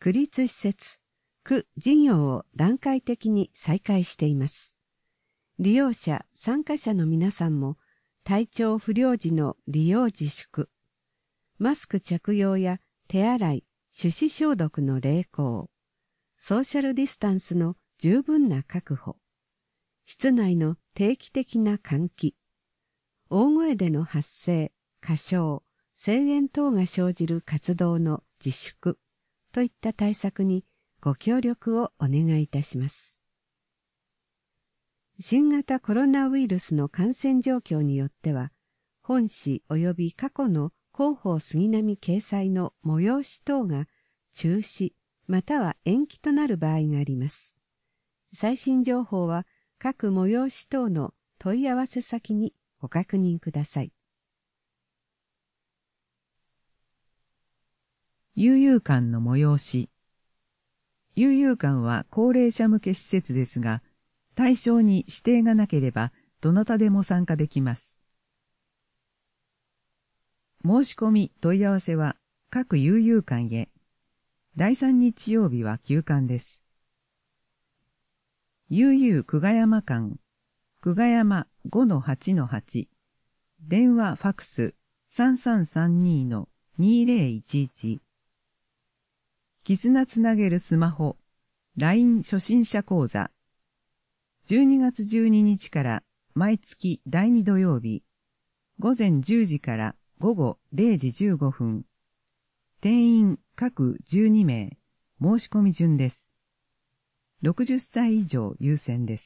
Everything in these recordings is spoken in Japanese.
区立施設、区事業を段階的に再開しています。利用者、参加者の皆さんも体調不良時の利用自粛、マスク着用や手洗い、手指消毒の励行、ソーシャルディスタンスの十分な確保、室内の定期的な換気、大声での発声、歌唱、声援等が生じる活動の自粛といった対策にご協力をお願いいたします。新型コロナウイルスの感染状況によっては、本誌及び過去の広報杉並掲載の催し等が中止または延期となる場合があります。最新情報は各催し等の問い合わせ先にご確認ください。 悠々館の催し。悠々館は高齢者向け施設ですが、対象に指定がなければどなたでも参加できます。申し込み問い合わせは各悠々館へ。第3日曜日は休館です。悠々久我山館、久我山 5-8-8、電話ファクス 3332-2011、絆つなげるスマホ、LINE 初心者講座、12月12日から毎月第2土曜日、午前10時から午後0時15分、定員各12名、申し込み順です。60歳以上優先です。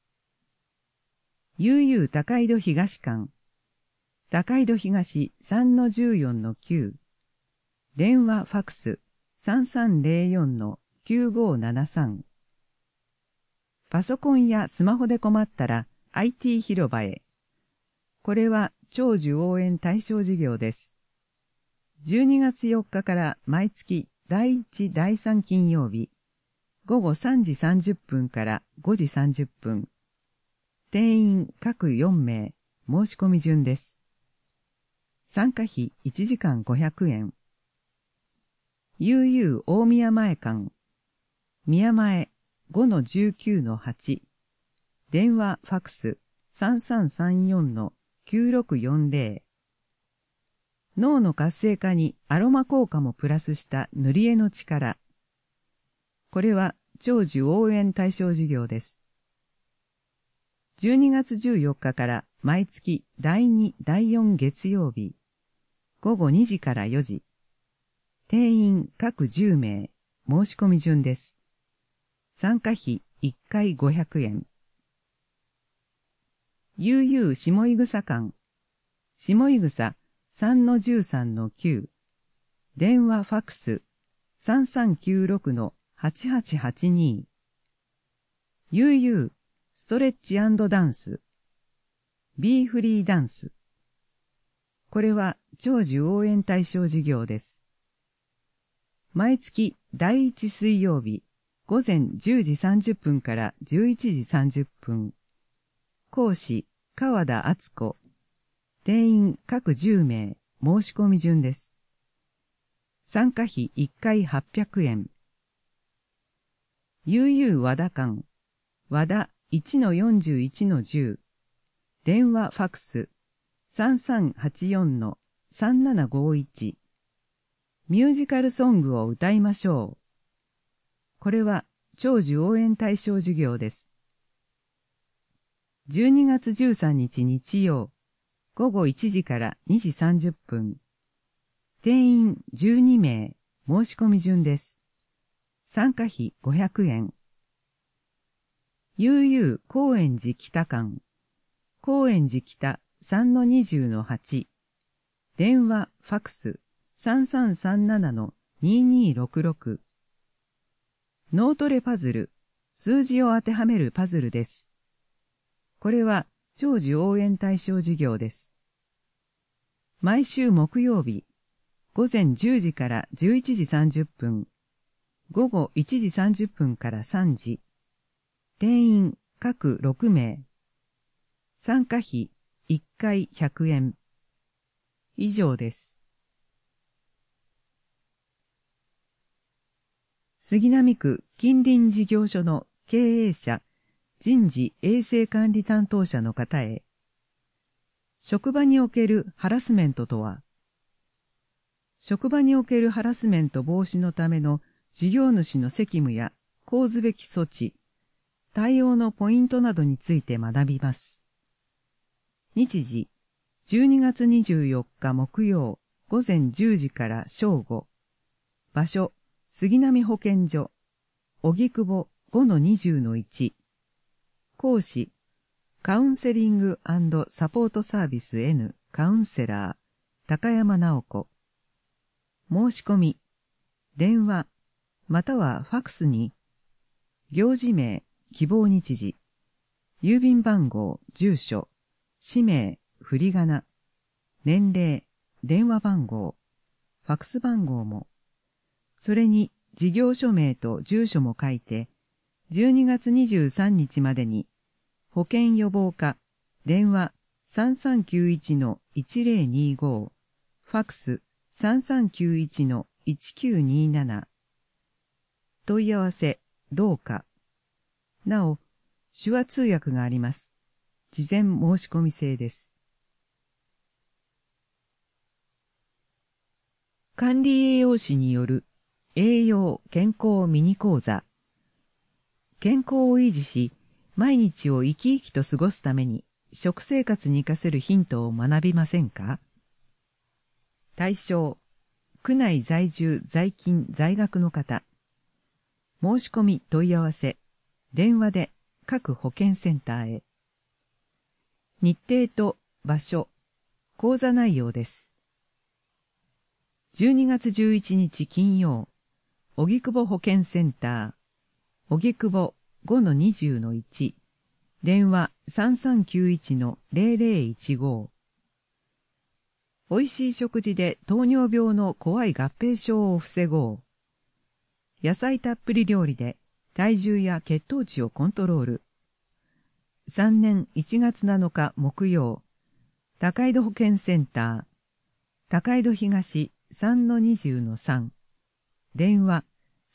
悠々高井戸東館、高井戸東 3-14-9、電話ファクス 3304-9573、パソコンやスマホで困ったら IT 広場へ。これは長寿応援対象事業です。12月4日から毎月第1、第3金曜日、午後3時30分から5時30分。定員各4名、申し込み順です。参加費1時間500円。悠々大宮前館、宮前 5-19-8、電話ファクス 3334-9640、脳の活性化にアロマ効果もプラスした塗り絵の力。これは長寿応援対象事業です。12月14日から毎月第2、第4月曜日、午後2時から4時、定員各10名、申し込み順です。参加費1回500円。悠々下井草館、下井草 3-13-9、電話ファクス 3396-8882、悠々ストレッチ&ダンス、ビーフリーダンス。これは長寿応援対象事業です。毎月第1水曜日、午前10時30分から11時30分。講師、川田敦子。定員各10名、申し込み順です。参加費1回800円。悠々和田館、和田 1-41-10、電話ファクス 3384-3751、ミュージカルソングを歌いましょう。これは長寿応援対象事業です。12月13日日曜、午後1時から2時30分。定員12名、申し込み順です。参加費500円。悠々高円寺北館、高円寺北 3-20-8、電話ファクス 3337-2266、脳トレパズル、数字を当てはめるパズルです。これは長寿応援対象事業です。毎週木曜日、午前10時から11時30分、午後1時30分から3時、定員各6名、参加費1回100円。以上です。 杉並区近隣事業所の経営者、人事衛生管理担当者の方へ。職場におけるハラスメントとは、職場におけるハラスメント防止のための事業主の責務や講ずべき措置、対応のポイントなどについて学びます。日時、12月24日木曜午前10時から正午。場所、杉並保健所、荻窪 5-20-1。講師、カウンセリング&サポートサービス N カウンセラー、高山直子。申し込み、電話、またはファクスに、行事名、希望日時、郵便番号、住所、氏名、振り仮名、年齢、電話番号、ファクス番号も、それに事業所名と住所も書いて、12月23日までに、保険予防課、電話 3391-1025、ファクス 3391-1927。問い合わせ、どうか。なお、手話通訳があります。事前申し込み制です。管理栄養士による栄養健康ミニ講座。健康を維持し、毎日を生き生きと過ごすために食生活に活かせるヒントを学びませんか？対象、区内在住在勤在学の方。申し込み問い合わせ、電話で各保健センターへ。日程と場所、講座内容です。12月11日金曜、荻窪保健センター、荻窪 5-20-1、電話 3391-0015。おいしい食事で糖尿病の怖い合併症を防ごう。野菜たっぷり料理で体重や血糖値をコントロール。3年1月7日木曜、高井戸保健センター、高井戸東 3-20-3、電話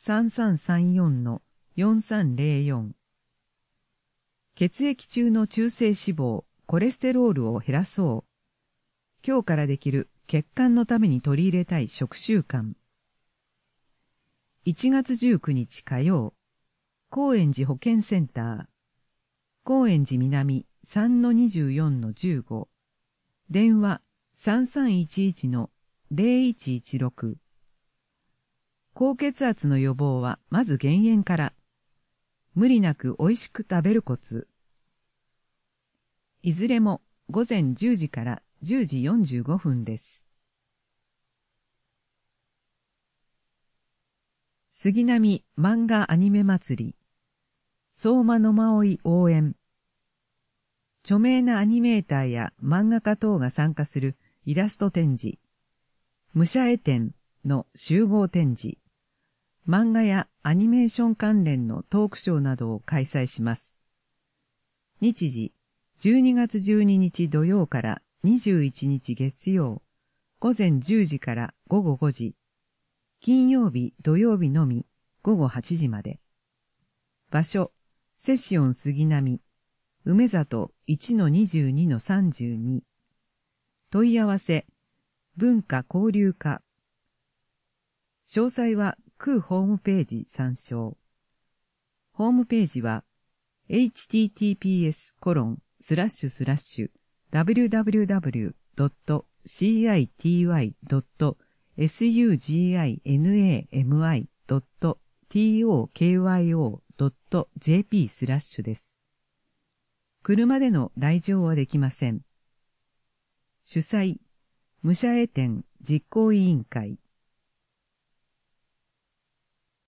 3334-4304。血液中の中性脂肪、コレステロールを減らそう。今日からできる血管のために取り入れたい食習慣。1月19日火曜、高円寺保健センター、高円寺南 3-24-15、電話 3311-0116。高血圧の予防はまず減塩から。無理なく美味しく食べるコツ。いずれも午前10時から10時45分です。杉並漫画アニメ祭り、相馬野馬追応援。著名なアニメーターや漫画家等が参加するイラスト展示、武者絵展の集合展示、漫画やアニメーション関連のトークショーなどを開催します。日時、12月12日土曜から21日月曜、午前10時から午後5時、金曜日土曜日のみ午後8時まで。場所、セシオン杉並、梅里 1-22-32。問い合わせ、文化交流課。詳細は区ホームページ参照。ホームページは https://www.citymi.tokyo.jp/ です。車での来場はできません。主催、武者絵展実行委員会。